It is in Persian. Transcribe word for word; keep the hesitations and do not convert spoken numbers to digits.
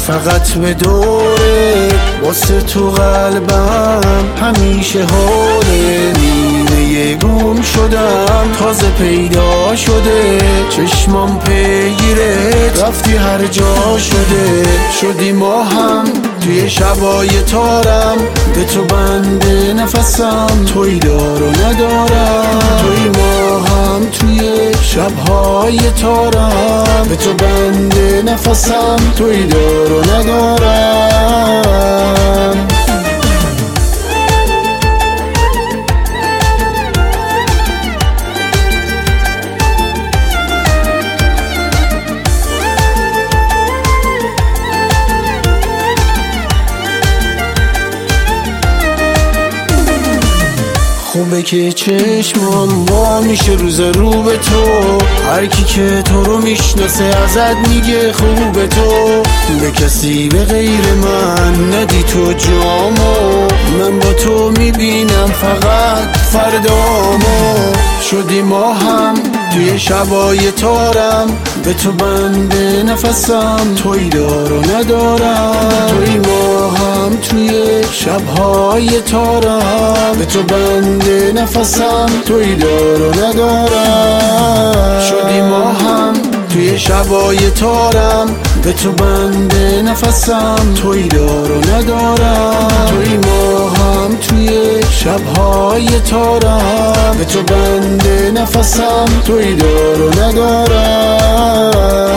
فقط به دوره، واسه تو قلبم همیشه حاله. نیمه گم شدم تازه پیدا شده، چشمام پیگیرت رفتی هر جا شده. شدی ما هم توی شبای تارم، به تو بنده نفسم، توی دار و ندارم. توی ما هم توی شبهای تارم، به تو بنده نفسم، توی دار و ندارم. خوبه که چشمام با میشه روز رو به تو، هر کی که تو رو میشناسه ازت میگه خوبه تو. به کسی به غیر من ندی تو جامو، من با تو میبینم فقط فردامو. شدی ما هم توی شبای تارم، به تو بنده نفسم، توی دار و ندارم. توی ما هم توی شبهای تارم، به تو بنده نفسم، توی دار و ندارم. شدی ما هم توی شبای تارم، به تو بنده نفسم، توی دار و ندارم. توی ما هم توی شبهای تارم، به تو بنده نفسم، توی دار و ندارم.